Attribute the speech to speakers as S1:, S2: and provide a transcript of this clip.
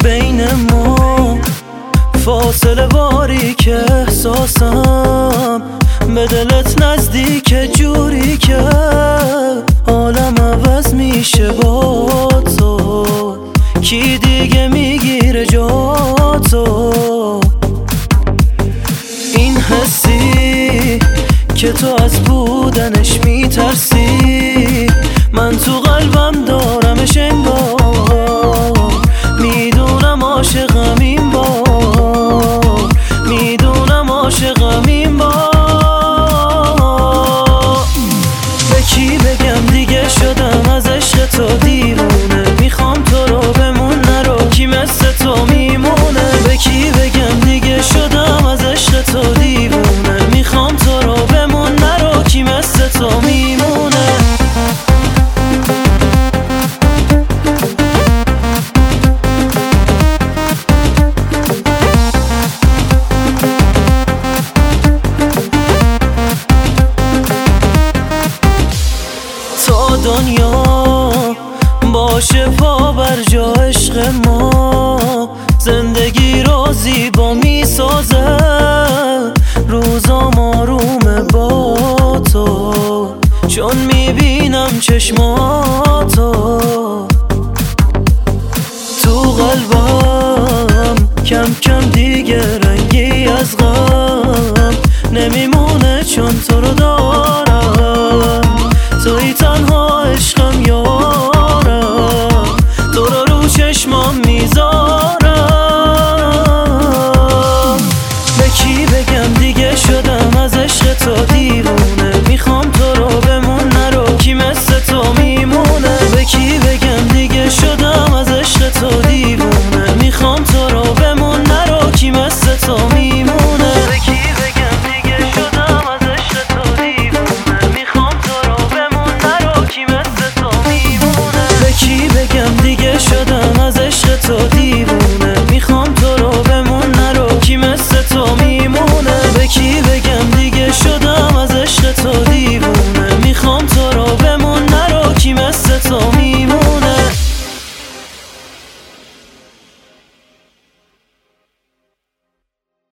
S1: بین ما فاصله باری که احساسم به دلت نزدیک جوری که عالم عوض میشه با تو. کی دیگه میگیره جا تو؟ این حسی که تو از بودنش میترسی من تو قلبم دارمش انگار. میدونم عاشقم این بار، میدونم عاشقم این بار. به کی بگم دیگه شدم از عشق تو دیوونه، میخوام تو رو بمون نرو کی مثل تو میمونه. به کی بگم دیگه شدم از عشق تو دیوونه، میخوام تو رو بمون نرو کی مثل تو میمونه. تا دنیا باشه پا بر جا عشق ما، زندگی رو زیبا میسازه، روزام آرومه با تو چون میبینم چشماتو. تو قلبم کم کم دیگه رنگی از غم نمیمونه چون تو رو دارم. توی تنها عشقم یارم، تو رو چشمام میذارم. به کی بگم دیگه شدم از عشق تو